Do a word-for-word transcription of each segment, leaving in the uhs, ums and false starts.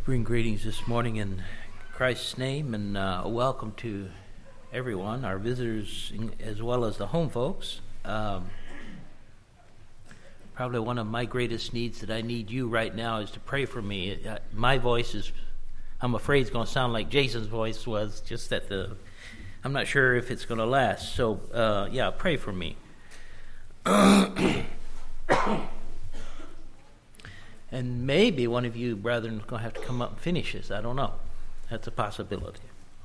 Bring greetings this morning in Christ's name, and uh, welcome to everyone, our visitors as well as the home folks. Um, probably one of my greatest needs that I need you right now is to pray for me. Uh, my voice is, I'm afraid, it's going to sound like Jason's voice was, just that the, I'm not sure if it's going to last. So, uh, yeah, pray for me. And maybe one of you brethren is going to have to come up and finish this. I don't know. That's a possibility.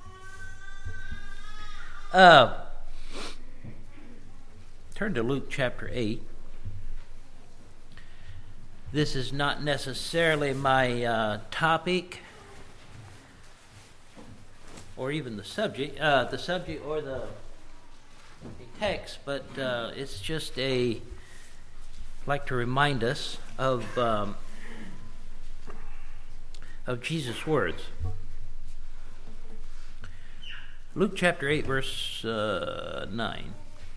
Uh, turn to Luke chapter eight. This is not necessarily my uh, topic or even the subject, uh, the subject or the, the text, but uh, it's just a, I'd like to remind us of um, of Jesus' words. Luke chapter eight, verse uh, nine.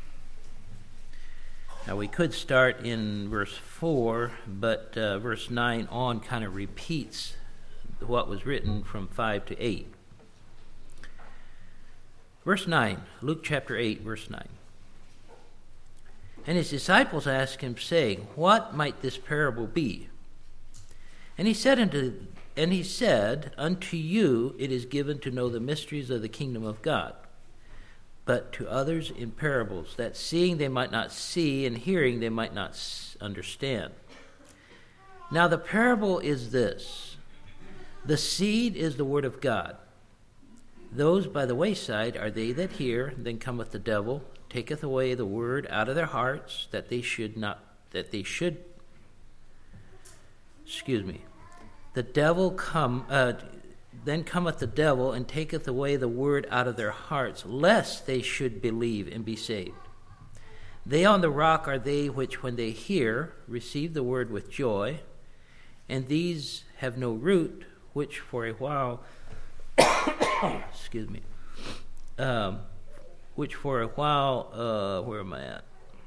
Now we could start in verse four, but uh, verse nine on kind of repeats what was written from five to eight. Verse nine, Luke chapter eight, verse nine. And his disciples asked him, saying, What might this parable be? And he said unto And he said, Unto you it is given to know the mysteries of the kingdom of God, but to others in parables, that seeing they might not see, and hearing they might not understand. Now the parable is this: the seed is the word of God. Those by the wayside are they that hear, then cometh the devil, taketh away the word out of their hearts, that they should not, that they should, excuse me, The devil come, uh, then cometh the devil, and taketh away the word out of their hearts, lest they should believe and be saved. They on the rock are they which, when they hear, receive the word with joy, and these have no root, which for a while, excuse me, um, which for a while, uh, where am I at?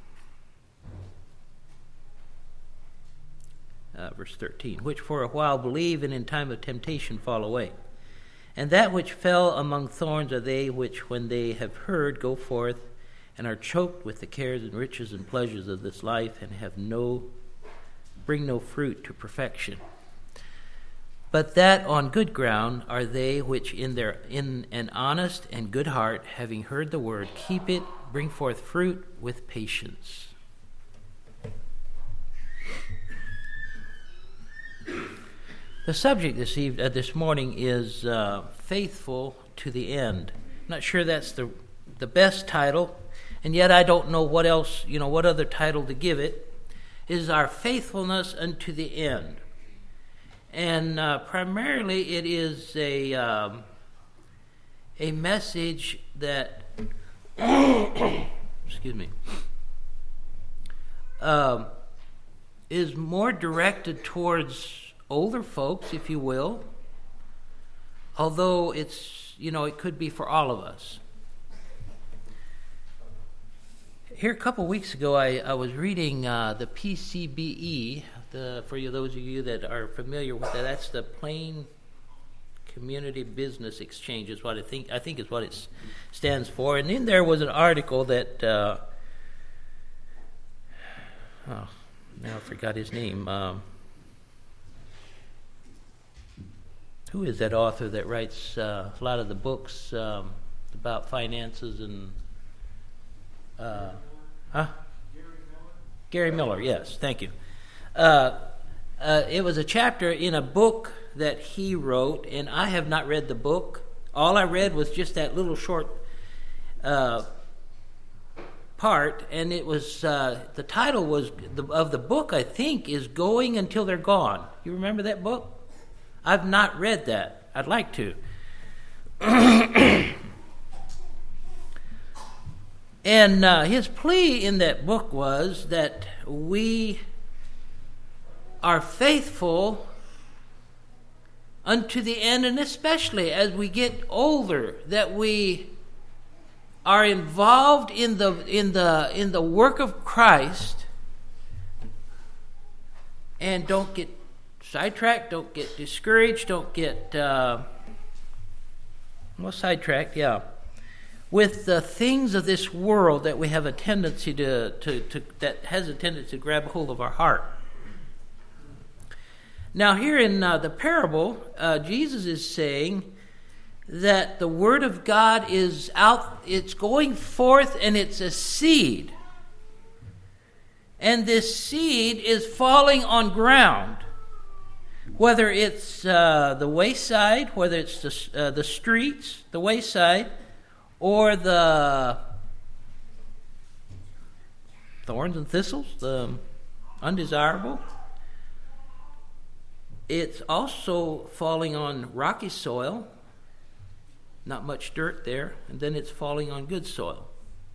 Uh, verse thirteen, which for a while believe, and in time of temptation fall away. And that which fell among thorns are they which, when they have heard, go forth, and are choked with the cares and riches and pleasures of this life, and have no, bring no fruit to perfection. But that on good ground are they which in their in an honest and good heart, having heard the word, keep it, bring forth fruit with patience. The subject this evening, uh, this morning is uh, faithful to the end. I'm not sure that's the the best title, and yet I don't know what else, you know, what other title to give it. It is our faithfulness unto the end, and uh, primarily it is a um, a message that, excuse me, um, is more directed towards older folks, if you will, although it's, you know, it could be for all of us. Here a couple weeks ago, I, I was reading uh, the P C B E, the, for you, those of you that are familiar with that, that's the Plain Community Business Exchange, is what I think, I think is what it stands for. And in there was an article that, uh, oh, now I forgot his name, um, who is that author that writes uh, a lot of the books um, about finances and... Uh, huh? Gary Miller? Gary Miller, yes, thank you. Uh, uh, it was a chapter in a book that he wrote, and I have not read the book. All I read was just that little short uh, part, and it was, uh, the title was, the, of the book, I think, is Going Until They're Gone. You remember that book? I've not read that. I'd like to. And uh, his plea in that book was that we are faithful unto the end, and especially as we get older, that we are involved in the in the in the work of Christ and don't get sidetracked, don't get discouraged, don't get, uh, well, sidetracked, yeah, with the things of this world that we have a tendency to, to, to that has a tendency to grab hold of our heart. Now here in uh, the parable, uh, Jesus is saying that the Word of God is out, it's going forth, and it's a seed. And this seed is falling on ground, whether it's uh, the wayside, whether it's the, uh, the streets, the wayside, or the thorns and thistles, the undesirable. It's also falling on rocky soil, not much dirt there, and then it's falling on good soil.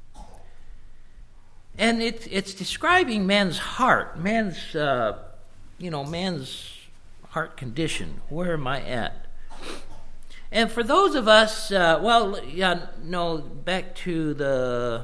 And it, it's describing man's heart, man's, uh, you know, man's heart condition. Where am I at? And for those of us, uh, well, yeah, no, back to the,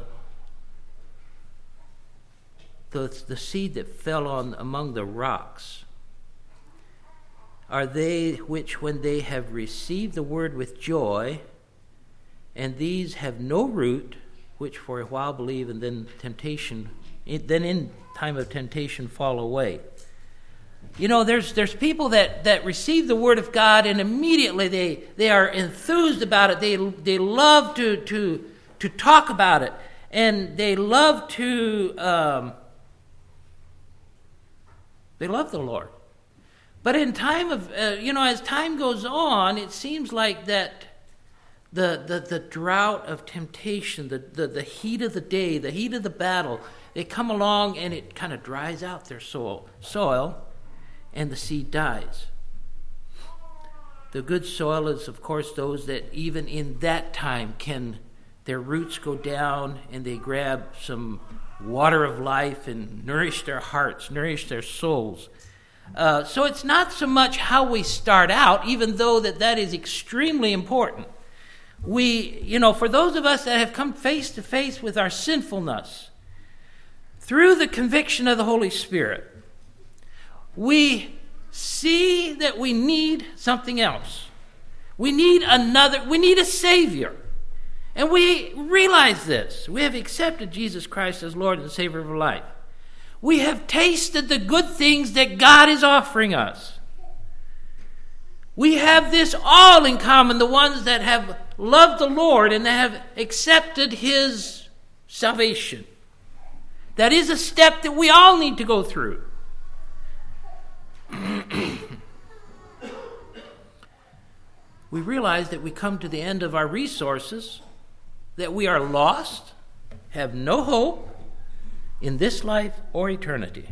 the the seed that fell on among the rocks. Are they which, when they have received the word with joy, and these have no root, which for a while believe, and then temptation, then in time of temptation fall away. You know, there's there's people that, that receive the word of God, and immediately they, they are enthused about it. They they love to to to talk about it, and they love to um, they love the Lord. But in time of uh, you know, as time goes on, it seems like that the the, the drought of temptation, the, the the heat of the day, the heat of the battle, they come along and it kind of dries out their soil soil. And the seed dies. The good soil is, of course, those that even in that time can, their roots go down and they grab some water of life and nourish their hearts, nourish their souls. Uh, so it's not so much how we start out, even though that that is extremely important. We, you know, for those of us that have come face to face with our sinfulness, through the conviction of the Holy Spirit, we see that we need something else. We need another, we need a Savior. And we realize this. We have accepted Jesus Christ as Lord and Savior of our life. We have tasted the good things that God is offering us. We have this all in common, the ones that have loved the Lord and that have accepted His salvation. That is a step that we all need to go through. We realize that we come to the end of our resources, that we are lost, have no hope in this life or eternity.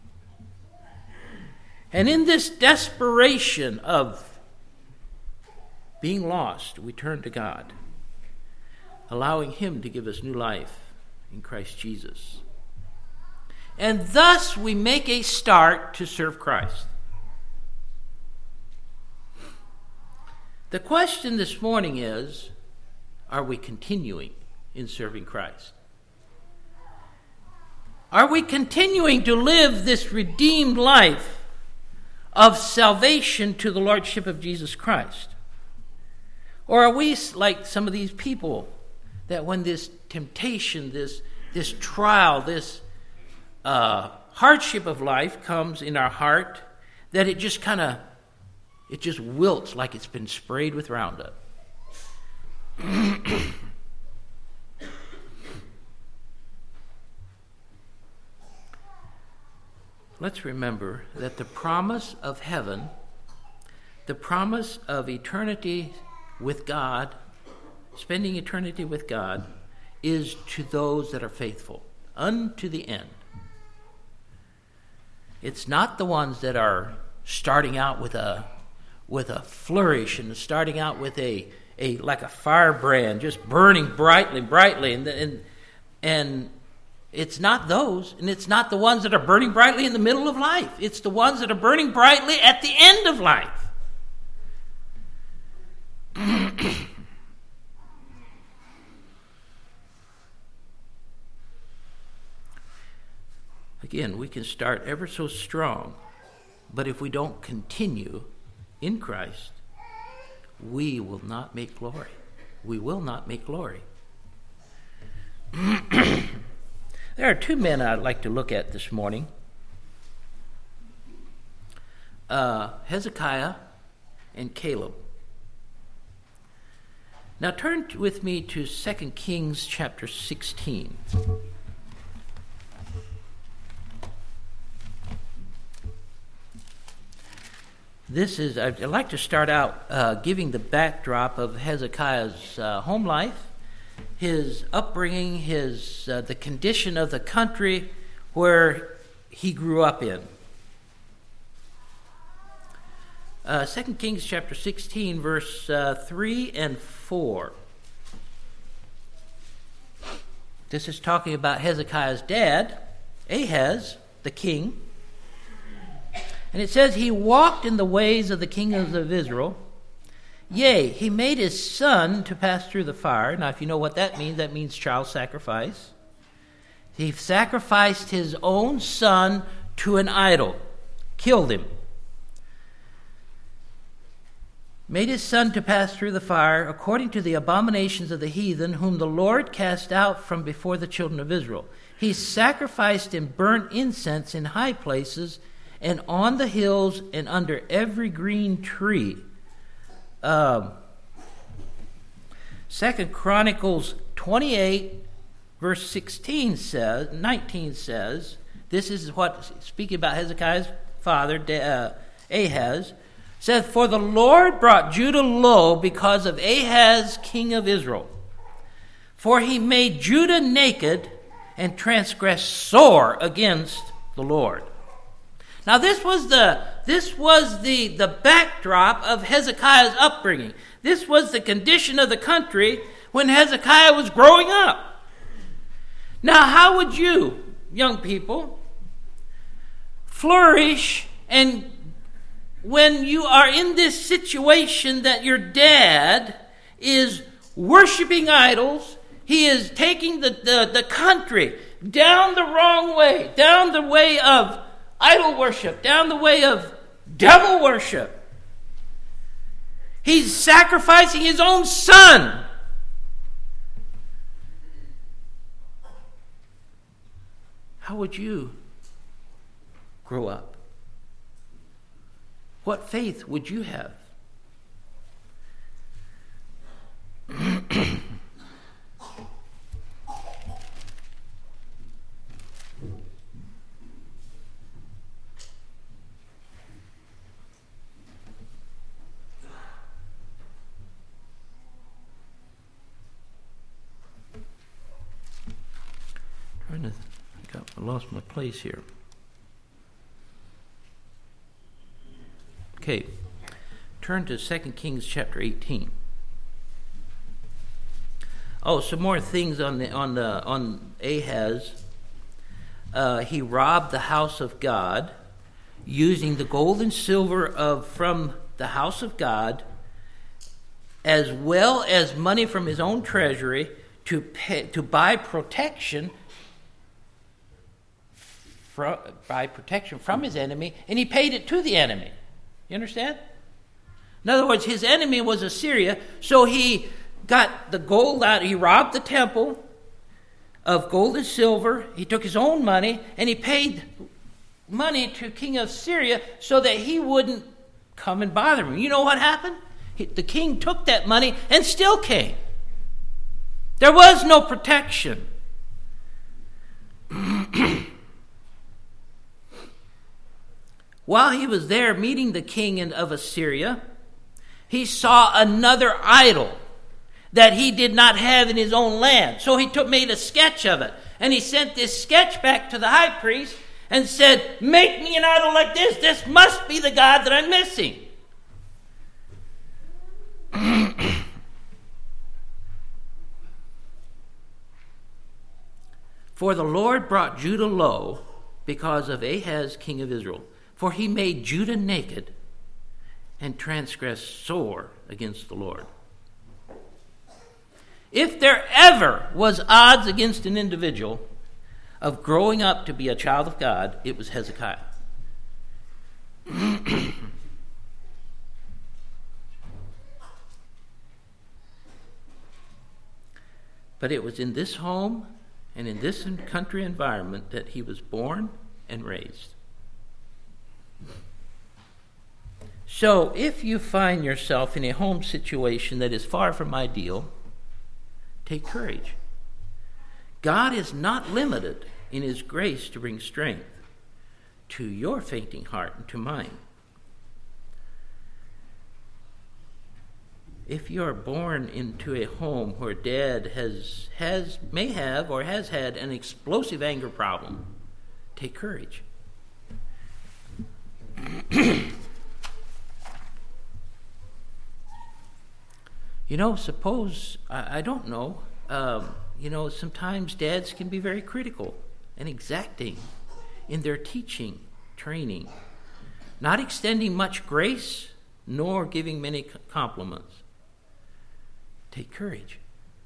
And in this desperation of being lost, we turn to God, allowing Him to give us new life in Christ Jesus. And thus we make a start to serve Christ. The question this morning is, are we continuing in serving Christ? Are we continuing to live this redeemed life of salvation to the Lordship of Jesus Christ? Or are we like some of these people that when this temptation, this, this trial, this uh, hardship of life comes in our heart, that it just kind of It just wilts like it's been sprayed with Roundup. Let's remember that the promise of heaven, the promise of eternity with God, spending eternity with God, is to those that are faithful, unto the end. It's not the ones that are starting out with a with a flourish and starting out with a, a like a firebrand, just burning brightly, brightly. And, and, and it's not those, and it's not the ones that are burning brightly in the middle of life. It's the ones that are burning brightly at the end of life. Again, we can start ever so strong, But if we don't continue in Christ, we will not make glory. We will not make glory. There are two men I'd like to look at this morning. Uh, Hezekiah and Caleb. Now turn with me to Second Kings chapter sixteen. This is, I'd like to start out uh, giving the backdrop of Hezekiah's uh, home life, his upbringing, his uh, the condition of the country where he grew up in. Uh, Second Kings chapter sixteen, verse uh, three and four. This is talking about Hezekiah's dad, Ahaz, the king. And it says, he walked in the ways of the kings of Israel. Yea, he made his son to pass through the fire. Now, if you know what that means, that means child sacrifice. He sacrificed his own son to an idol, killed him. Made his son to pass through the fire, according to the abominations of the heathen, whom the Lord cast out from before the children of Israel. He sacrificed and burnt incense in high places, and on the hills, and under every green tree. Um, Second Chronicles twenty-eight, verse sixteen says, nineteen says, this is what, speaking about Hezekiah's father, uh, Ahaz, says, for the Lord brought Judah low because of Ahaz, king of Israel. For he made Judah naked and transgressed sore against the Lord. Now this was the this was the, the backdrop of Hezekiah's upbringing. This was the condition of the country when Hezekiah was growing up. Now how would you, young people, flourish and when you are in this situation that your dad is worshiping idols, he is taking the, the, the country down the wrong way, down the way of idol worship, down the way of devil worship. He's sacrificing his own son. How would you grow up? What faith would you have? Trying to, I, got, I lost my place here. Okay, turn to Second Kings chapter eighteen. Oh, some more things on the on the on Ahaz. Uh, he robbed the house of God, using the gold and silver of from the house of God, as well as money from his own treasury to pay, to buy protection. From, buy protection from his enemy, and he paid it to the enemy. You understand? In other words, his enemy was Assyria, so he got the gold out. He robbed the temple of gold and silver. He took his own money, and he paid money to King of Syria so that he wouldn't come and bother him. You know what happened? He, the king took that money and still came. There was no protection. While he was there meeting the king of Assyria, he saw another idol that he did not have in his own land. So he took, made a sketch of it. And he sent this sketch back to the high priest and said, make me an idol like this. This must be the God that I'm missing. For the Lord brought Judah low because of Ahaz, king of Israel. For he made Judah naked and transgressed sore against the Lord. If there ever was odds against an individual of growing up to be a child of God, it was Hezekiah. But it was in this home and in this country environment that he was born and raised. So if you find yourself in a home situation that is far from ideal, take courage. God is not limited in his grace to bring strength to your fainting heart and to mine. If you are born into a home where dad has, has, may have or has had an explosive anger problem, take courage. You know, suppose, I, I don't know, um, you know, sometimes dads can be very critical and exacting in their teaching, training, not extending much grace, nor giving many compliments. Take courage.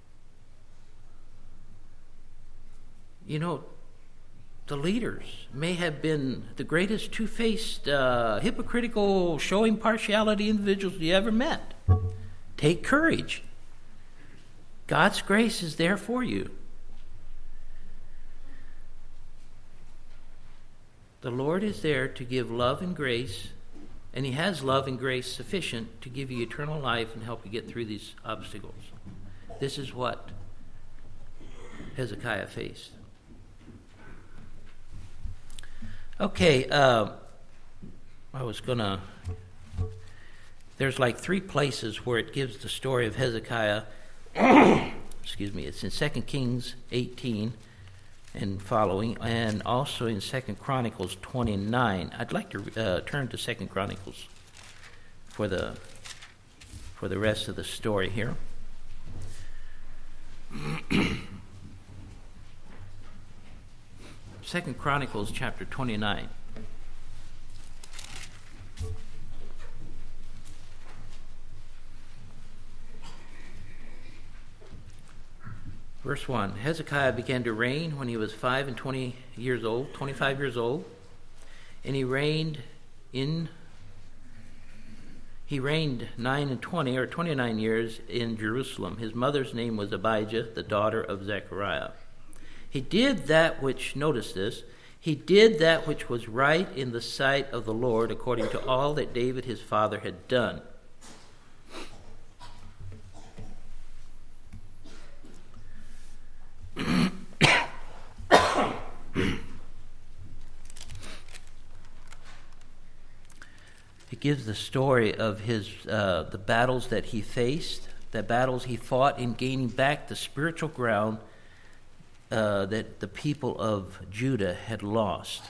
You know, the leaders may have been the greatest two-faced, uh, hypocritical, showing partiality individuals you ever met. Take courage. God's grace is there for you. The Lord is there to give love and grace, and he has love and grace sufficient to give you eternal life and help you get through these obstacles. This is what Hezekiah faced. Okay, uh, I was going to... There's like three places where it gives the story of Hezekiah. Excuse me. It's in Second Kings eighteen and following, and also in Second Chronicles twenty-nine. I'd like to uh, turn to Second Chronicles for the for the rest of the story here. Second Chronicles chapter twenty-nine. Verse one, Hezekiah began to reign when he was five and twenty years old, twenty-five years old, and he reigned in, he reigned nine and twenty, or twenty-nine years in Jerusalem. His mother's name was Abijah, the daughter of Zechariah. He did that which, notice this, he did that which was right in the sight of the Lord, according to all that David his father had done. It gives the story of his uh, the battles that he faced, the battles he fought in gaining back the spiritual ground uh, that the people of Judah had lost.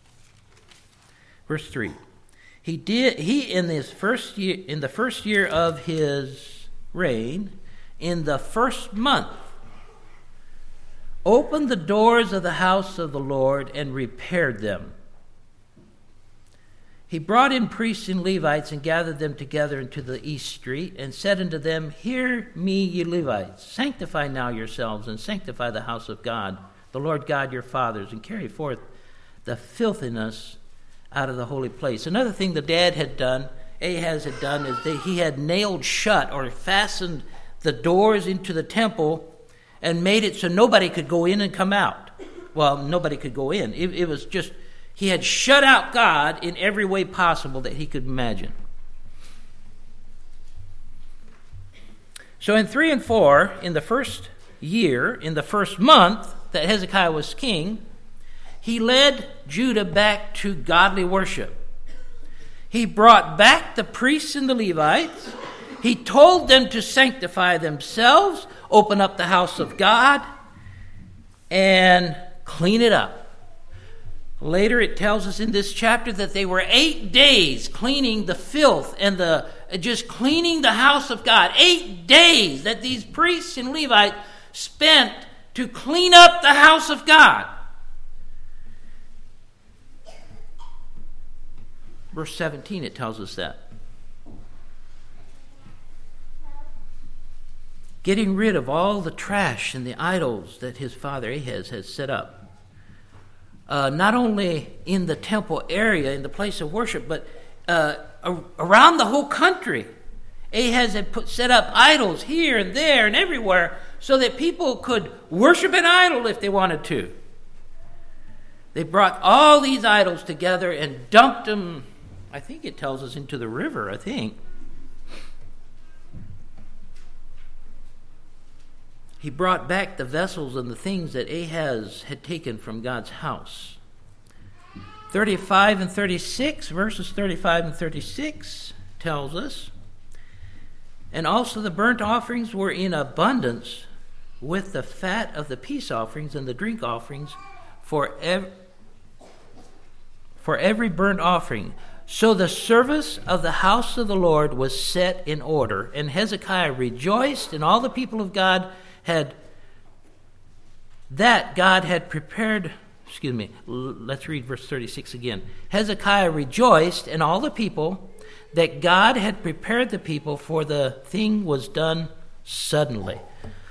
Verse three. He did he in his first year in the first year of his reign, in the first month, opened the doors of the house of the Lord and repaired them. He brought in priests and Levites and gathered them together into the east street and said unto them, Hear me, ye Levites, sanctify now yourselves and sanctify the house of God, the Lord God your fathers, and carry forth the filthiness out of the holy place. Another thing the dad had done, Ahaz had done, is that he had nailed shut or fastened the doors into the temple and made it so nobody could go in and come out. Well, nobody could go in. It, it was just... He had shut out God in every way possible that he could imagine. So in three and four, in the first year, in the first month that Hezekiah was king, he led Judah back to godly worship. He brought back the priests and the Levites. He told them to sanctify themselves, open up the house of God, and clean it up. Later it tells us in this chapter that they were eight days cleaning the filth and the just cleaning the house of God. Eight days that these priests and Levites spent to clean up the house of God. Verse seventeen, it tells us that. Getting rid of all the trash and the idols that his father Ahaz had set up. Uh, not only in the temple area, in the place of worship, but uh, around the whole country. Ahaz had put, set up idols here and there and everywhere so that people could worship an idol if they wanted to. They brought all these idols together and dumped them, I think it tells us, into the river, I think. He brought back the vessels and the things that Ahaz had taken from God's house. thirty-five and thirty-six, verses thirty-five and thirty-six tells us, and also the burnt offerings were in abundance with the fat of the peace offerings and the drink offerings for, ev- for every burnt offering. So the service of the house of the Lord was set in order, and Hezekiah rejoiced, and all the people of God had, that God had prepared, excuse me, let's read verse thirty-six again. Hezekiah rejoiced, and all the people, that God had prepared the people, for the thing was done suddenly.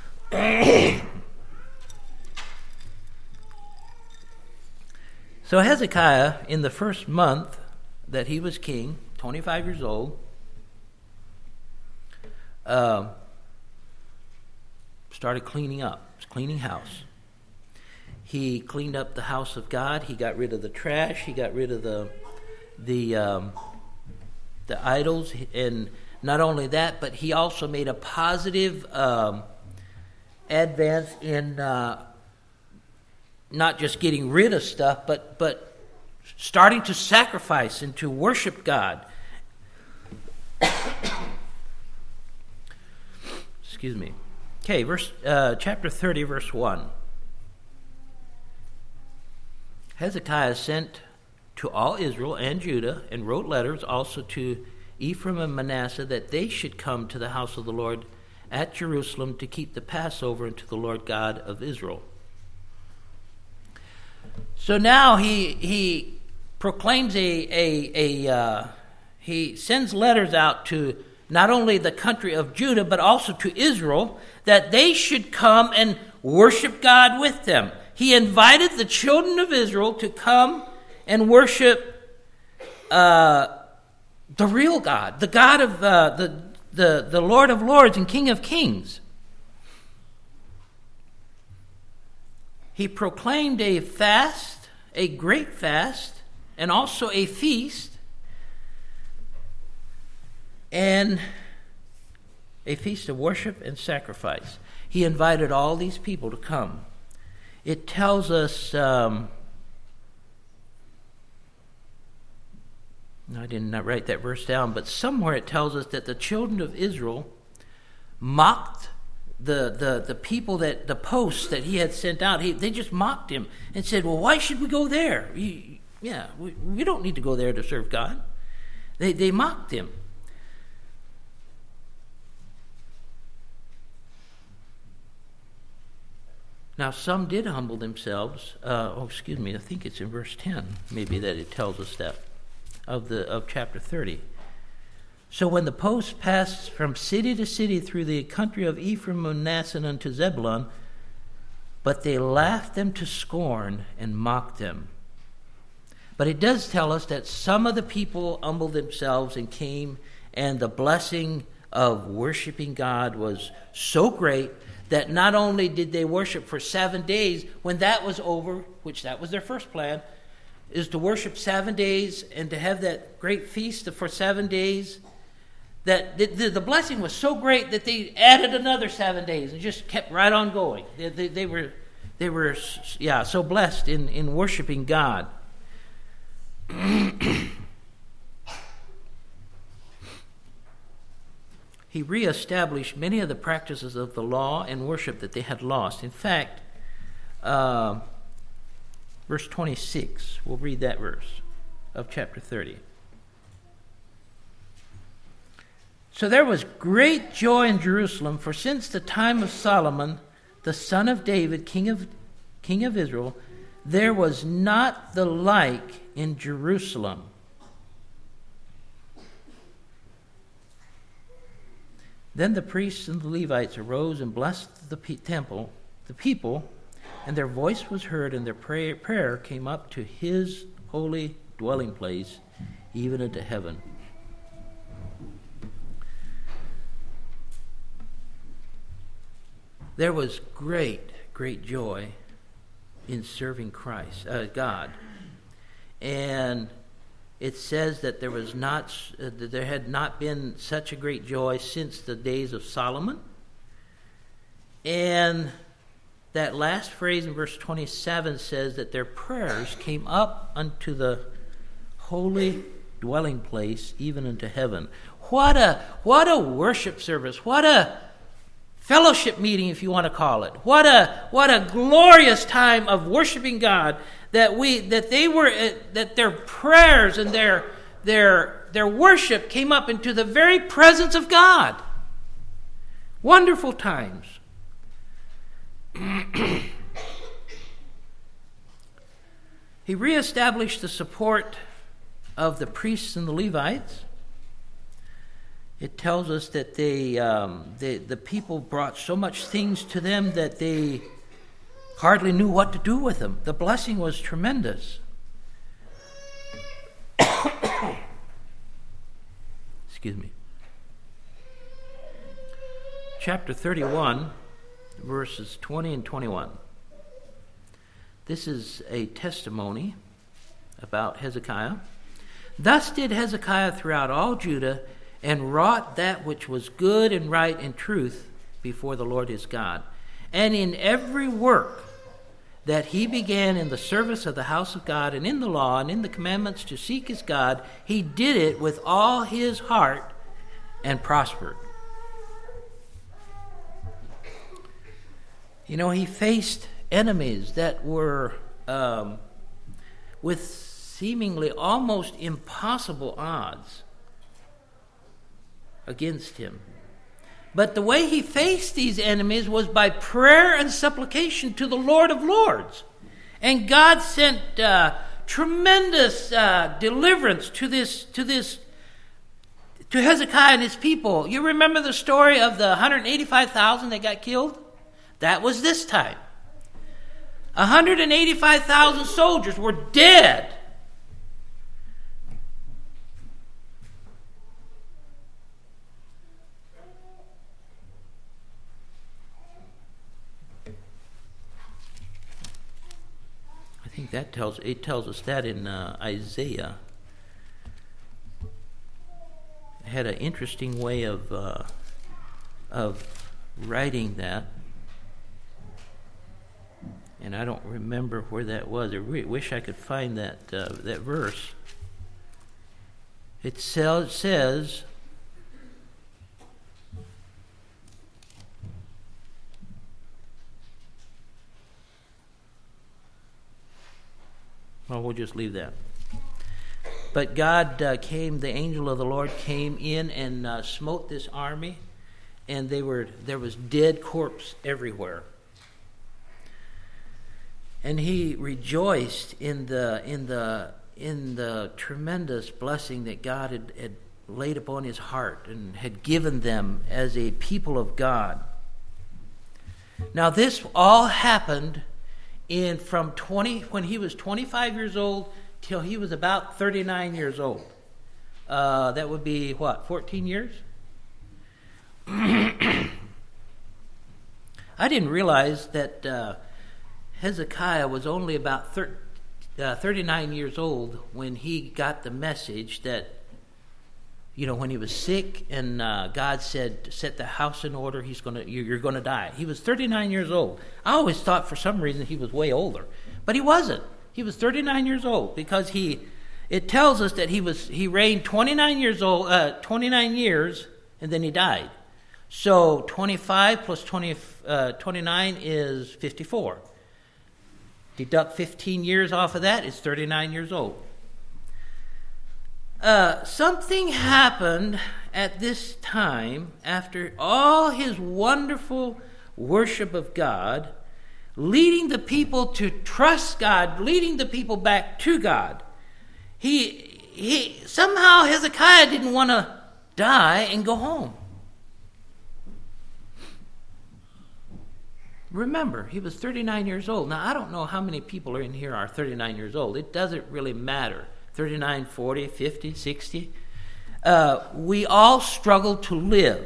So Hezekiah, in the first month that he was king, twenty-five years old, uh, started cleaning up, cleaning house. He cleaned up the house of God. He got rid of the trash. He got rid of the the um, the idols, and not only that, but he also made a positive um, advance in uh, not just getting rid of stuff, but but starting to sacrifice and to worship God. Excuse me. Okay, verse uh, chapter thirty, verse one. Hezekiah sent to all Israel and Judah, and wrote letters also to Ephraim and Manasseh, that they should come to the house of the Lord at Jerusalem to keep the Passover unto the Lord God of Israel. So now he he proclaims a a a uh, he sends letters out to not only the country of Judah but also to Israel, that they should come and worship God with them. He invited the children of Israel to come and worship uh, the real God, the God of uh, the, the the Lord of Lords and King of Kings. He proclaimed a fast, a great fast, and also a feast, and a feast of worship and sacrifice. He invited all these people to come. It tells us, um, I did not write that verse down, but somewhere it tells us that the children of Israel mocked the the, the people, that the posts that he had sent out. He, they just mocked him and said, well, why should we go there? You, yeah, we, we don't need to go there to serve God. They, they mocked him. Now, some did humble themselves. Uh, oh, excuse me. I think it's in verse ten, maybe, that it tells us that of the of chapter thirty. So when the posts passed from city to city through the country of Ephraim, Manasseh, unto Zebulun, but they laughed them to scorn and mocked them. But it does tell us that some of the people humbled themselves and came, and the blessing of worshiping God was so great that not only did they worship for seven days, when that was over, which that was their first plan, is to worship seven days and to have that great feast for seven days, that the, the, the blessing was so great that they added another seven days and just kept right on going. They, they, they were, they were, yeah, so blessed in, in worshiping God. He reestablished many of the practices of the law and worship that they had lost. In fact, uh, verse twenty-six, we'll read that verse of chapter thirty. So there was great joy in Jerusalem, for since the time of Solomon, the son of David, king of king of Israel, there was not the like in Jerusalem. Then the priests and the Levites arose and blessed the pe- temple, the people, and their voice was heard, and their prayer, prayer came up to his holy dwelling place even unto heaven. There was great, great joy in serving Christ, uh, God. And it says that there was not, uh, that there had not been such a great joy since the days of Solomon. And that last phrase in verse twenty-seven says that their prayers came up unto the holy dwelling place, even unto heaven. What a what a worship service! What a fellowship meeting, if you want to call it. What a what a glorious time of worshiping God. That we that they were uh, that their prayers and their their their worship came up into the very presence of God. Wonderful times. He reestablished the support of the priests and the Levites. It tells us that they, um, they, the people brought so much things to them that they hardly knew what to do with them. The blessing was tremendous. Excuse me. Chapter thirty-one, verses twenty and twenty-one. This is a testimony about Hezekiah. Thus did Hezekiah throughout all Judah, and wrought that which was good and right and truth before the Lord his God. And in every work that he began in the service of the house of God, and in the law, and in the commandments to seek his God, he did it with all his heart and prospered. You know, he faced enemies that were um, with seemingly almost impossible odds against him. But the way he faced these enemies was by prayer and supplication to the Lord of Lords. And God sent uh, tremendous uh, deliverance to this, to this, to Hezekiah and his people. You remember the story of the one hundred eighty-five thousand that got killed? That was this time. one hundred eighty-five thousand soldiers were dead. I think that tells it tells us that in uh, Isaiah. It had an interesting way of uh, of writing that, and I don't remember where that was. I re- wish I could find that uh, that verse. It says, says well, we'll just leave that. But God uh, came, the angel of the Lord came in and uh, smote this army, and they were there was dead corpse everywhere. And he rejoiced in the in the in the tremendous blessing that God had, had laid upon his heart and had given them as a people of God. Now this all happened in from twenty when he was twenty-five years old till he was about thirty-nine years old. Uh, that would be what, fourteen years? I didn't realize that uh, Hezekiah was only about thir- uh, thirty-nine years old when he got the message that, you know, when he was sick and uh, God said, set the house in order, he's gonna, you're going to die. He was thirty-nine years old. I always thought for some reason he was way older, but he wasn't. He was thirty-nine years old because he, it tells us that he was he reigned twenty-nine years old, uh, twenty-nine years, and then he died. So twenty-five plus twenty, uh, twenty-nine is fifty-four. Deduct fifteen years off of that, it's thirty-nine years old. Uh, something happened at this time after all his wonderful worship of God, leading the people to trust God, leading the people back to God. He, he somehow Hezekiah didn't want to die and go home. Remember, he was thirty-nine years old. Now, I don't know how many people are in here are thirty-nine years old. It doesn't really matter. thirty-nine, forty, fifty, sixty. Uh, we all struggle to live.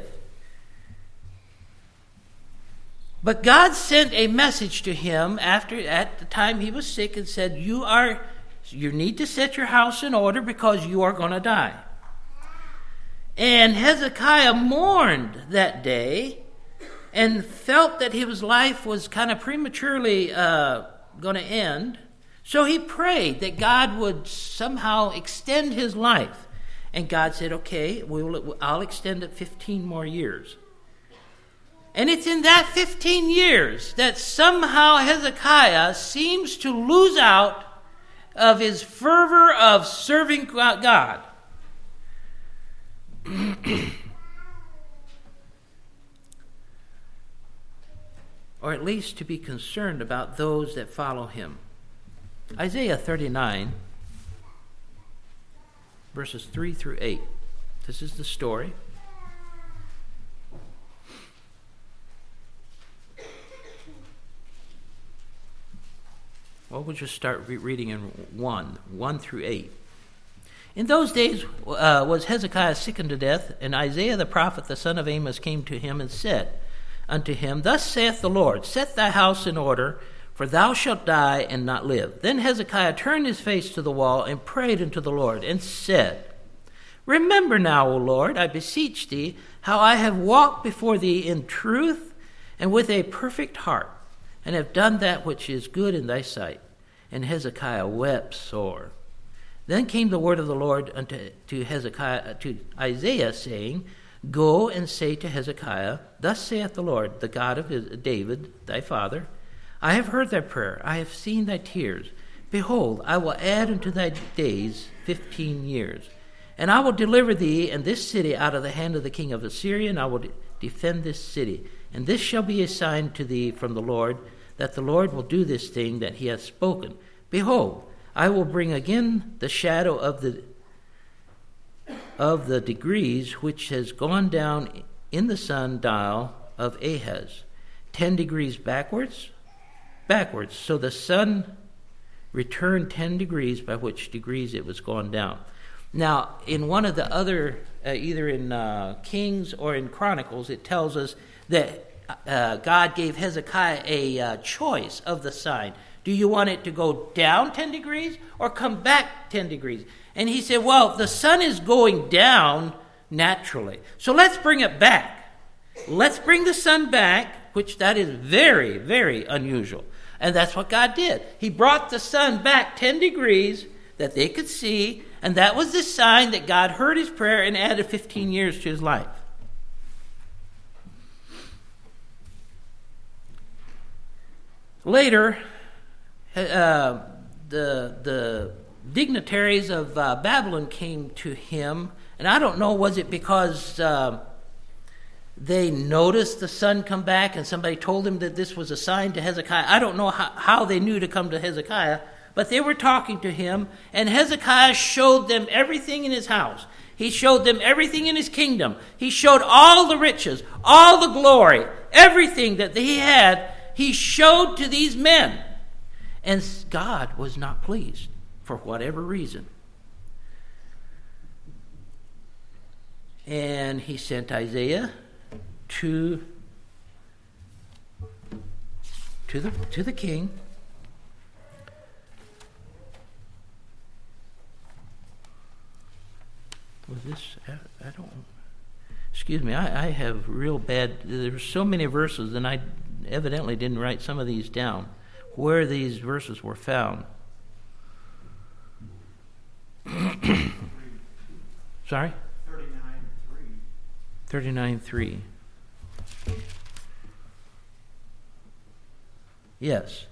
But God sent a message to him after at the time he was sick and said, you are you need to set your house in order because you are going to die. And Hezekiah mourned that day and felt that his life was kind of prematurely uh, going to end. So he prayed that God would somehow extend his life. And God said, okay, we'll, I'll extend it fifteen more years. And it's in that fifteen years that somehow Hezekiah seems to lose out of his fervor of serving God. Or at least to be concerned about those that follow him. Isaiah thirty-nine, verses three through eight. This is the story. Well, we'll just start re- reading in one, one through eight. In those days uh, was Hezekiah sick unto death, and Isaiah the prophet, the son of Amos, came to him and said unto him, Thus saith the Lord, Set thy house in order, for thou shalt die and not live. Then Hezekiah turned his face to the wall and prayed unto the Lord, and said, Remember now, O Lord, I beseech thee, how I have walked before thee in truth and with a perfect heart, and have done that which is good in thy sight. And Hezekiah wept sore. Then came the word of the Lord unto to Hezekiah to Isaiah, saying, Go and say to Hezekiah, Thus saith the Lord, the God of David, thy father, I have heard thy prayer, I have seen thy tears. Behold, I will add unto thy days fifteen years. And I will deliver thee and this city out of the hand of the king of Assyria, and I will de- defend this city. And this shall be a sign to thee from the Lord, that the Lord will do this thing that he hath spoken. Behold, I will bring again the shadow of the of the degrees which has gone down in the sundial of Ahaz, ten degrees backwards, backwards. So the sun returned ten degrees by which degrees it was gone down. Now, in one of the other, uh, either in uh, Kings or in Chronicles, it tells us that uh, God gave Hezekiah a uh, choice of the sign. Do you want it to go down ten degrees or come back ten degrees? And he said, well, the sun is going down naturally, so let's bring it back. Let's bring the sun back, which that is very, very unusual. And that's what God did. He brought the sun back ten degrees that they could see, and that was the sign that God heard his prayer and added fifteen years to his life. Later, uh, the the dignitaries of uh, Babylon came to him, and I don't know, was it because uh, they noticed the sun come back and somebody told them that this was a sign to Hezekiah? I don't know how, how they knew to come to Hezekiah, but they were talking to him, and Hezekiah showed them everything in his house. He showed them everything in his kingdom. He showed all the riches, all the glory, everything that he had, he showed to these men. And God was not pleased for whatever reason. And he sent Isaiah to, to, the, to the king. Was this, I, I don't, excuse me, I, I have real bad, there's so many verses, and I evidently didn't write some of these down, where these verses were found. Sorry? thirty-nine three. thirty-nine three. Yes.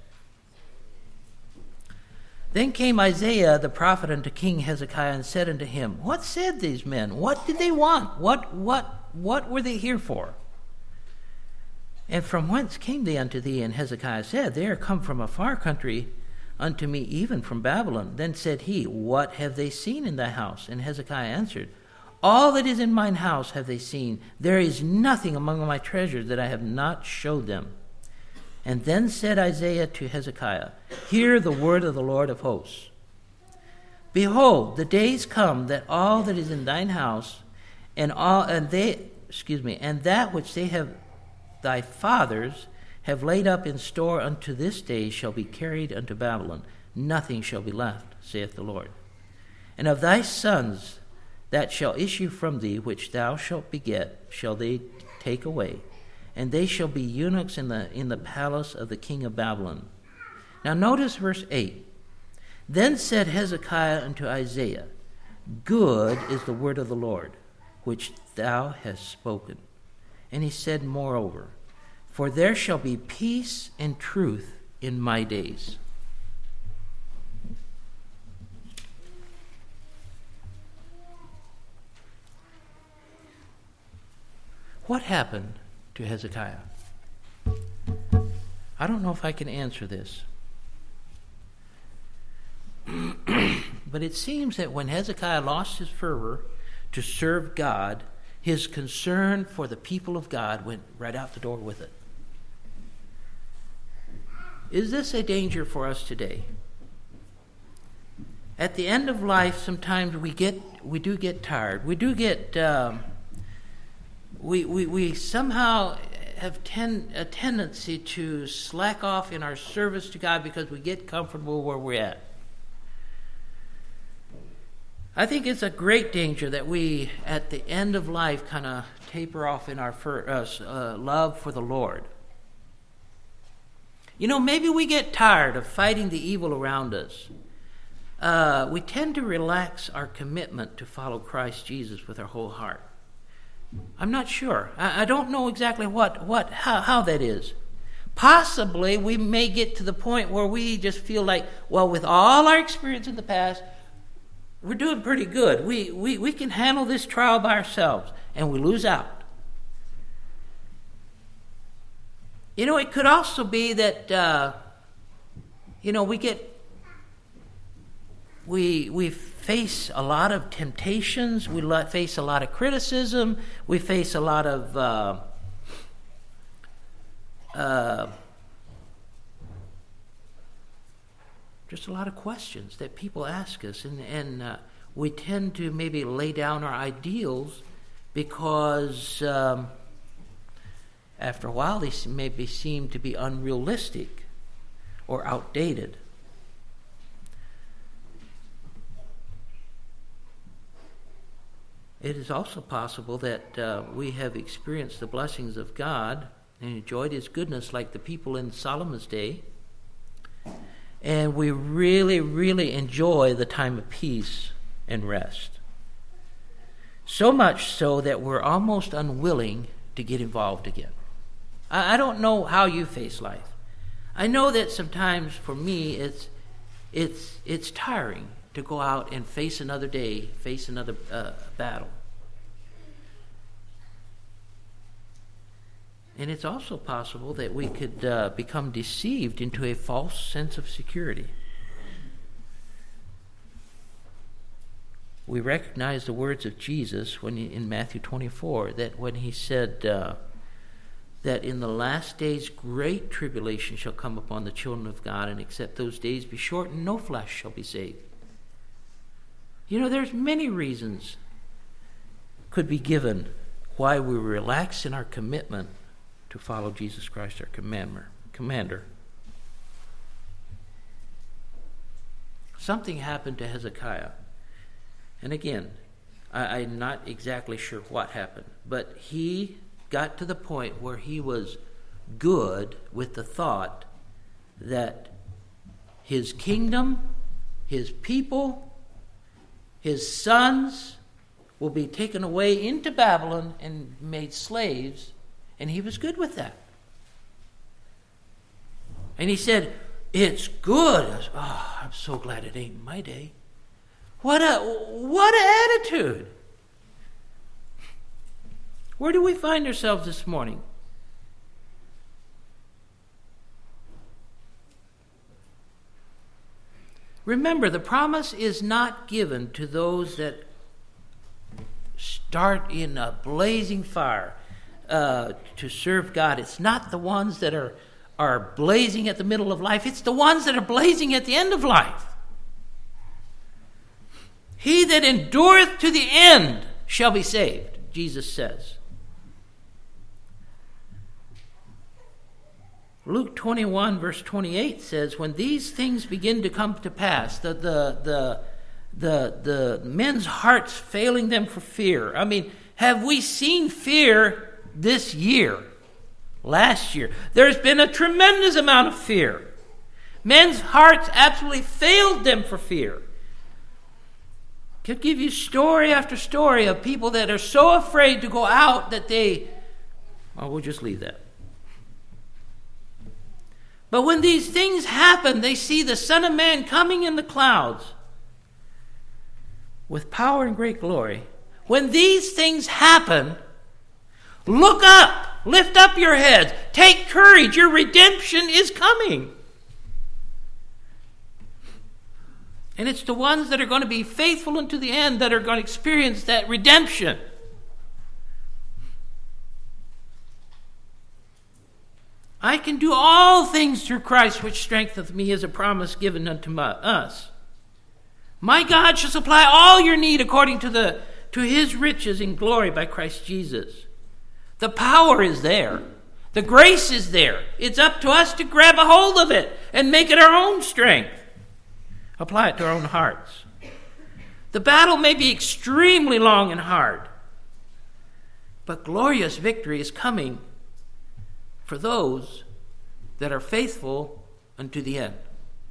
Then came Isaiah the prophet unto King Hezekiah and said unto him, What said these men? What did they want? What what what were they here for? And from whence came they unto thee? And Hezekiah said, They are come from a far country unto me, even from Babylon. Then said he, What have they seen in thy house? And Hezekiah answered, All that is in mine house have they seen. There is nothing among my treasures that I have not showed them. And then said Isaiah to Hezekiah, Hear the word of the Lord of hosts. Behold, the days come that all that is in thine house, and all and they excuse me, and that which they have thy fathers have laid up in store unto this day shall be carried unto Babylon. Nothing shall be left, saith the Lord. And of thy sons that shall issue from thee, which thou shalt beget, shall they take away, and they shall be eunuchs in the in the palace of the king of Babylon. Now notice verse eight. Then said Hezekiah unto Isaiah, Good is the word of the Lord, which thou hast spoken. And he said, Moreover, for there shall be peace and truth in my days. What happened to Hezekiah? I don't know if I can answer this. But it seems that when Hezekiah lost his fervor to serve God, his concern for the people of God went right out the door with it. Is this a danger for us today? At the end of life, sometimes we get, we do get tired. We do get, um, we, we we somehow have ten, a tendency to slack off in our service to God because we get comfortable where we're at. I think it's a great danger that we, at the end of life, kind of taper off in our fir- uh, uh, love for the Lord. You know, maybe we get tired of fighting the evil around us. Uh, we tend to relax our commitment to follow Christ Jesus with our whole heart. I'm not sure. I, I don't know exactly what, what, how, how that is. Possibly we may get to the point where we just feel like, well, with all our experience in the past, we're doing pretty good. We, we, we can handle this trial by ourselves, and we lose out. You know, it could also be that, uh, you know, we get, we we face a lot of temptations. We face a lot of criticism. We face a lot of uh, uh, just a lot of questions that people ask us, and and uh, we tend to maybe lay down our ideals because um, after a while they maybe seem to be unrealistic or outdated. It is also possible that uh, we have experienced the blessings of God and enjoyed His goodness like the people in Solomon's day, and we really, really enjoy the time of peace and rest. So much so that we're almost unwilling to get involved again. I, I don't know how you face life. I know that sometimes for me it's it's it's tiring to go out and face another day, face another uh, battle. And it's also possible that we could uh, become deceived into a false sense of security. We recognize the words of Jesus when he, in Matthew twenty-four, that when he said uh, that in the last days great tribulation shall come upon the children of God, and except those days be shortened, no flesh shall be saved. You know, there's many reasons could be given why we relax in our commitment to follow Jesus Christ, our commander. commander. Something happened to Hezekiah. And again, I, I'm not exactly sure what happened, but he got to the point where he was good with the thought that his kingdom, his people, his sons will be taken away into Babylon and made slaves, and he was good with that. And he said, it's good. I was, oh, I'm so glad it ain't my day. What a what an attitude. Where do we find ourselves this morning? Remember, the promise is not given to those that start in a blazing fire uh, to serve God. It's not the ones that are, are blazing at the middle of life. It's the ones that are blazing at the end of life. He that endureth to the end shall be saved, Jesus says. Luke twenty-one, verse twenty-eight says, when these things begin to come to pass, the, the, the, the, the men's hearts failing them for fear. I mean, have we seen fear this year? Last year? There's been a tremendous amount of fear. Men's hearts absolutely failed them for fear. Could give you story after story of people that are so afraid to go out that they, well, we'll just leave that. But when these things happen, they see the Son of Man coming in the clouds with power and great glory. When these things happen, look up, lift up your heads, take courage, your redemption is coming. And it's the ones that are going to be faithful unto the end that are going to experience that redemption. I can do all things through Christ which strengtheneth me, is a promise given unto my, us. My God shall supply all your need according to the to his riches in glory by Christ Jesus. The power is there. The grace is there. It's up to us to grab a hold of it and make it our own strength. Apply it to our own hearts. The battle may be extremely long and hard, but glorious victory is coming for those that are faithful unto the end.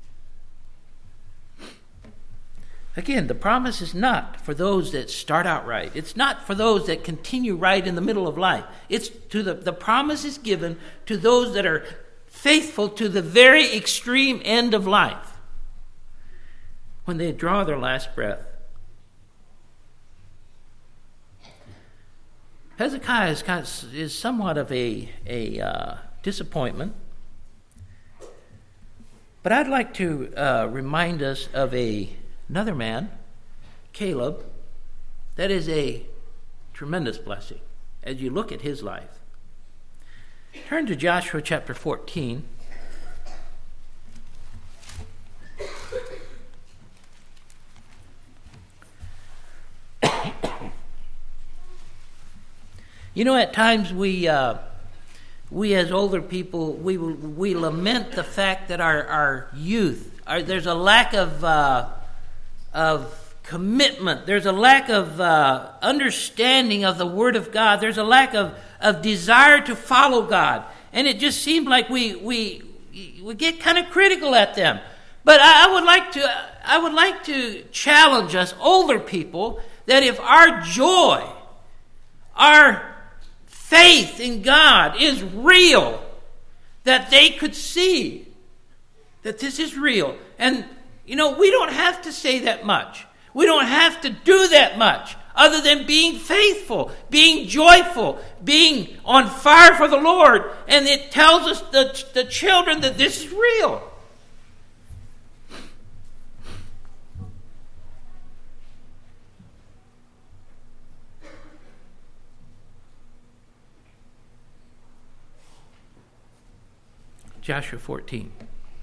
Again, the promise is not for those that start out right. It's not for those that continue right in the middle of life. It's to the, the promise is given to those that are faithful to the very extreme end of life, when they draw their last breath. Hezekiah is, kind of, is somewhat of a, a uh, disappointment. But I'd like to uh, remind us of a, another man, Caleb, that is a tremendous blessing as you look at his life. Turn to Joshua chapter fourteen. You know, at times we, uh, we as older people, we we lament the fact that our our youth, our, there's a lack of uh, of commitment. There's a lack of uh, understanding of the Word of God. There's a lack of, of desire to follow God, and it just seems like we we we get kind of critical at them. But I, I would like to I would like to challenge us older people that if our joy, our faith in God is real, that they could see that this is real. And, you know, we don't have to say that much. We don't have to do that much other than being faithful, being joyful, being on fire for the Lord. And it tells us, the, the children, that this is real. Joshua fourteen,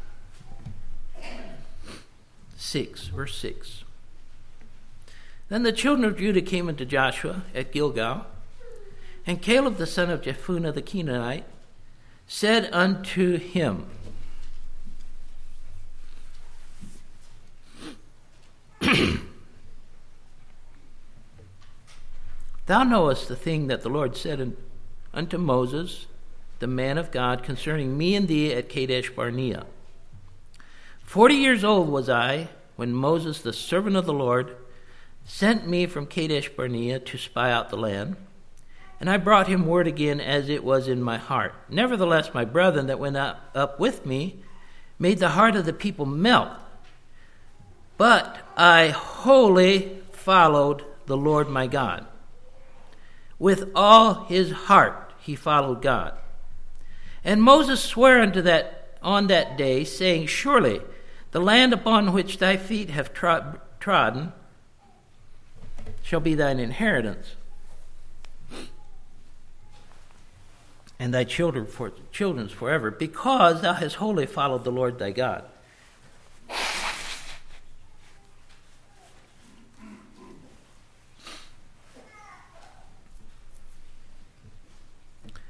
six, verse six. Then the children of Judah came unto Joshua at Gilgal, and Caleb the son of Jephunneh the Kenite said unto him, Thou knowest the thing that the Lord said unto Moses, the man of God, concerning me and thee at Kadesh Barnea. Forty years old was I when Moses, the servant of the Lord, sent me from Kadesh Barnea to spy out the land. And I brought him word again as it was in my heart. Nevertheless, my brethren that went up, up with me made the heart of the people melt. But I wholly followed the Lord my God. With all his heart he followed God. And Moses sware unto that on that day, saying, Surely the land upon which thy feet have trod, trodden shall be thine inheritance, and thy children for children's forever, because thou hast wholly followed the Lord thy God.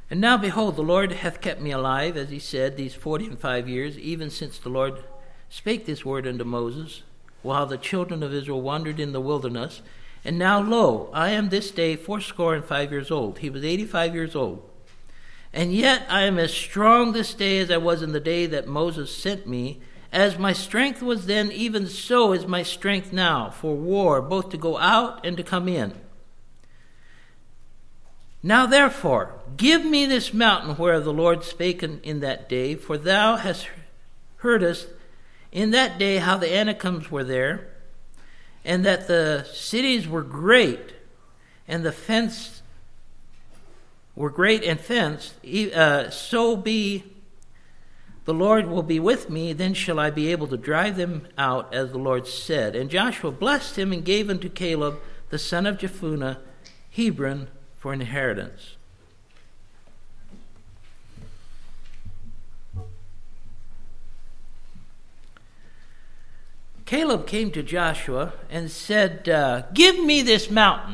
And now, behold, the Lord hath kept me alive, as he said, these forty and five years, even since the Lord spake this word unto Moses, while the children of Israel wandered in the wilderness. And now, lo, I am this day fourscore and five years old. He was eighty-five years old. And yet I am as strong this day as I was in the day that Moses sent me. As my strength was then, even so is my strength now, for war, both to go out and to come in. Now therefore, give me this mountain whereof the Lord spake in, in that day, for thou hast heard us in that day how the Anakims were there, and that the cities were great, and the fence were great and fenced. Uh, so be the Lord will be with me, then shall I be able to drive them out, as the Lord said. And Joshua blessed him and gave unto Caleb the son of Jephunneh Hebron for an inheritance. Caleb came to Joshua and said, uh, give me this mountain.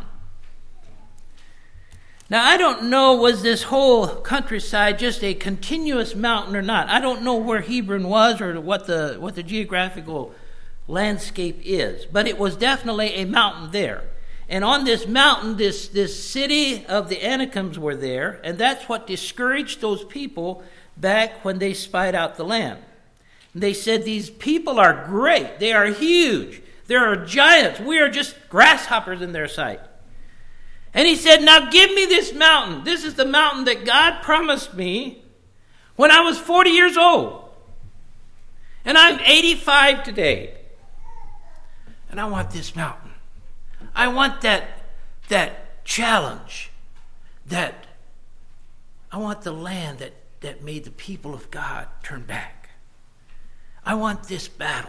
Now, I don't know, was this whole countryside just a continuous mountain or not? I don't know where Hebron was or what the what the geographical landscape is, but it was definitely a mountain there. And on this mountain, this, this city of the Anakims were there, and that's what discouraged those people back when they spied out the land. They said, these people are great. They are huge. They are giants. We are just grasshoppers in their sight. And he said, now give me this mountain. This is the mountain that God promised me when I was forty years old. And I'm eighty-five today. And I want this mountain. I want that, that challenge. That I want the land that, that made the people of God turn back. I want this battle.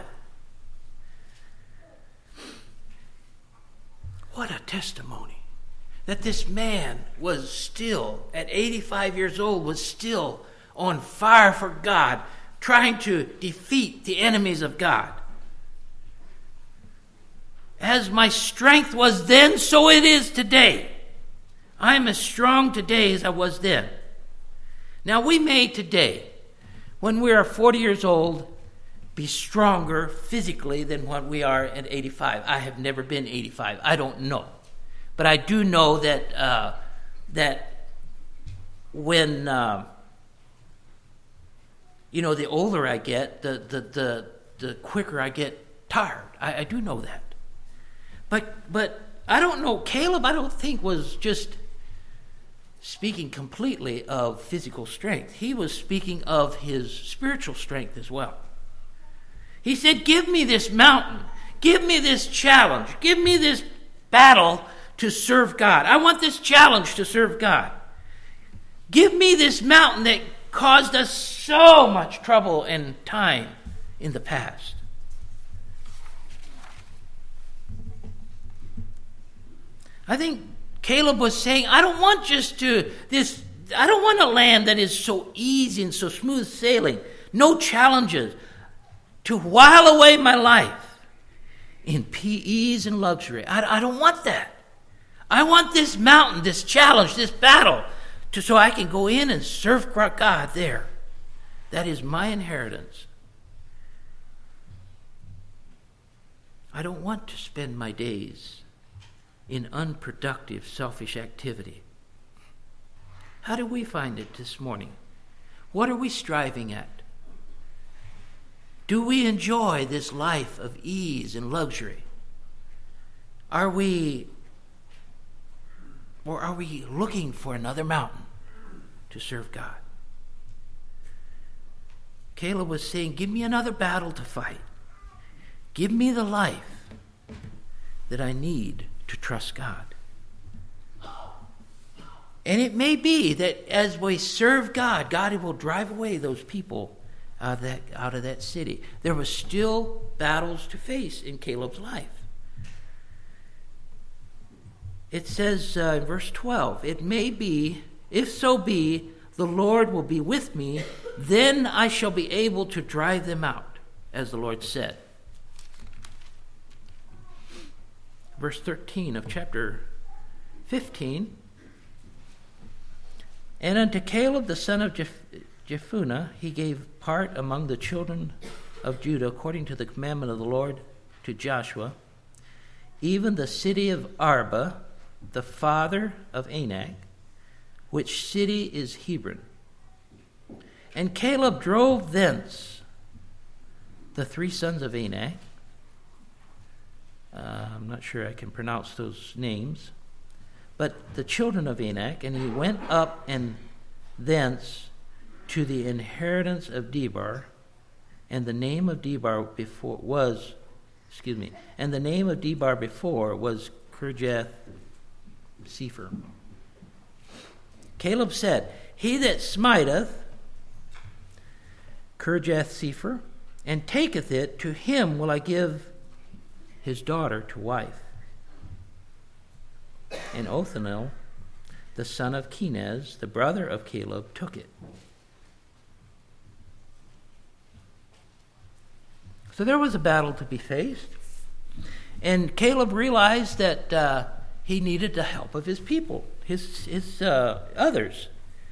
What a testimony. That this man was still, at eighty-five years old, was still on fire for God, trying to defeat the enemies of God. As my strength was then, so it is today. I am as strong today as I was then. Now we may today, when we are forty years old, be stronger physically than what we are at eighty-five. I have never been eighty-five. I don't know. But I do know that uh, that when, uh, you know, the older I get, the the the, the quicker I get tired. I, I do know that. But but I don't know. Caleb, I don't think, was just speaking completely of physical strength. He was speaking of his spiritual strength as well. He said, give me this mountain. Give me this challenge. Give me this battle to serve God. I want this challenge to serve God. Give me this mountain that caused us so much trouble and time in the past. I think Caleb was saying, I don't want just to this, I don't want a land that is so easy and so smooth sailing, no challenges, to while away my life in ease and luxury. I, I don't want that. I want this mountain, this challenge, this battle, to so I can go in and serve God there. That is my inheritance. I don't want to spend my days in unproductive, selfish activity. How do we find it this morning? What are we striving at? Do we enjoy this life of ease and luxury? Are we, or are we looking for another mountain to serve God? Caleb was saying, give me another battle to fight. Give me the life that I need to trust God. And it may be that as we serve God, God will drive away those people out of that, out of that city. There were still battles to face in Caleb's life. It says uh, in verse twelve, it may be, if so be, the Lord will be with me, then I shall be able to drive them out, as the Lord said. Verse thirteen of chapter fifteen. And unto Caleb the son of Jeph- Jephunneh he gave part among the children of Judah, according to the commandment of the Lord to Joshua, even the city of Arba, the father of Anak, which city is Hebron. And Caleb drove thence the three sons of Anak. Uh, I'm not sure I can pronounce those names. But the children of Anak, and he went up and thence to the inheritance of Debar, and the name of Debar before was, excuse me, and the name of Debar before was Kirjath Sepher. Caleb said, He that smiteth Kirjath Sepher, and taketh it, to him will I give his daughter to wife. And Othniel, the son of Kenaz, the brother of Caleb, took it. So there was a battle to be faced. And Caleb realized that uh, he needed the help of his people, his, his uh, others.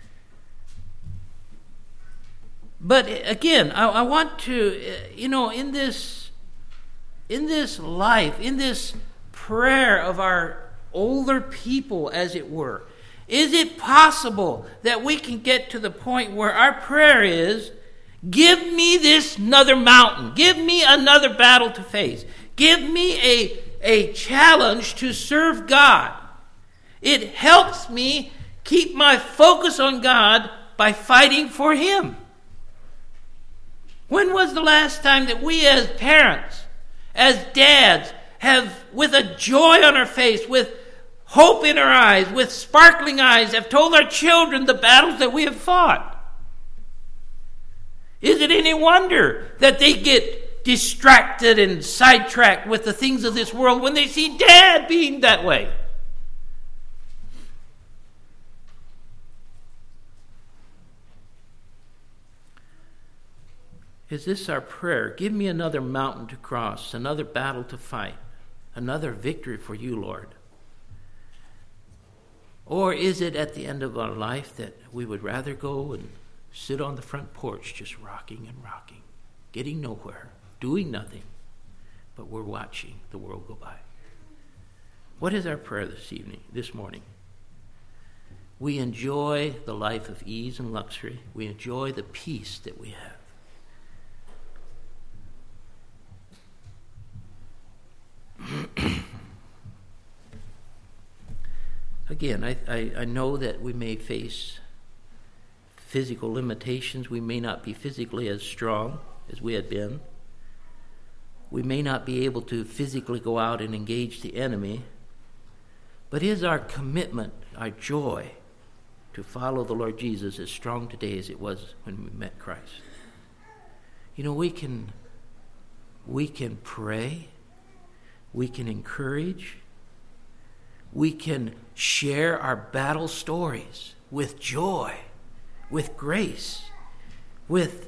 But again, I, I want to, you know, in this, in this life, in this prayer of our older people, as it were, is it possible that we can get to the point where our prayer is, give me this another mountain, give me another battle to face, give me a, a challenge to serve God. It helps me keep my focus on God by fighting for Him. When was the last time that we as parents, as dads, have, with a joy on our face, with hope in our eyes, with sparkling eyes, have told our children the battles that we have fought? Is it any wonder that they get distracted and sidetracked with the things of this world when they see Dad being that way? Is this our prayer? Give me another mountain to cross, another battle to fight, another victory for you, Lord. Or is it at the end of our life that we would rather go and sit on the front porch just rocking and rocking, getting nowhere, doing nothing, but we're watching the world go by? What is our prayer this evening, this morning? We enjoy the life of ease and luxury. We enjoy the peace that we have. Again, I, I, I know that we may face physical limitations. We may not be physically as strong as we had been. We may not be able to physically go out and engage the enemy. But is our commitment, our joy to follow the Lord Jesus as strong today as it was when we met Christ? You know, we can, we can pray. We can encourage. We can share our battle stories with joy, with grace, with,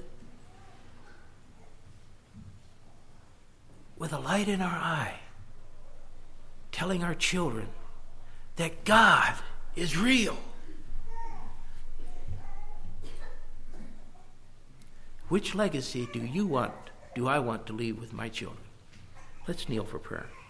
with a light in our eye, telling our children that God is real. Which legacy do you want, do I want to leave with my children? Let's kneel for prayer.